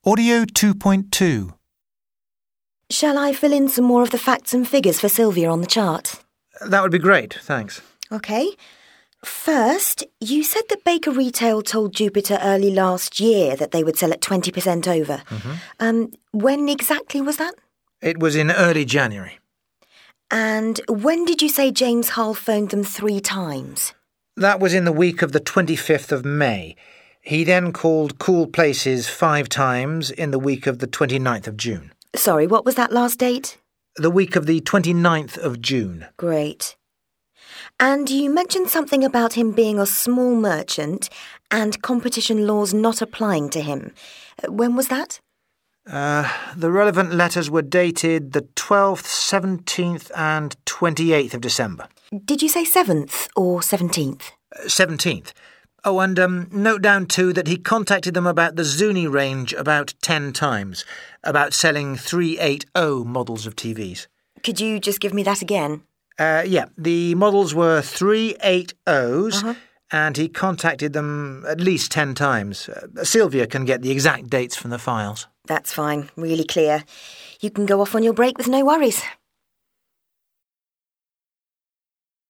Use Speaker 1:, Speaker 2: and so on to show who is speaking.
Speaker 1: Audio 2.2.
Speaker 2: Shall I fill in some more of the facts and figures for Sylvia on the chart?
Speaker 3: That would be great, thanks.
Speaker 2: OK. First, you said that Baker Retail told Jupiter early last year that they would sell at 20% over. When exactly was that?
Speaker 3: It was in early January.
Speaker 2: And when did you say James Hull phoned them 3 times?
Speaker 3: That was in the week of the 25th of May. He then called Cool Places 5 times in the week of the 29th of June.
Speaker 2: Sorry, what was that last date?
Speaker 3: The week of the 29th of June.
Speaker 2: Great. And you mentioned something about him being a small merchant and competition laws not applying to him. When was that?
Speaker 3: The relevant letters were dated the 12th, 17th and 28th of December.
Speaker 2: Did you say 7th or 17th?
Speaker 3: 17th. Oh, and note down too that he contacted them about the Zuni range about 10 times, about selling 380 models of TVs.
Speaker 2: Could you just give me that again?
Speaker 3: Yeah, the models were 380s, and he contacted them at least 10 times. Sylvia can get the exact dates from the files.
Speaker 2: That's fine, really clear. You can go off on your break with no worries.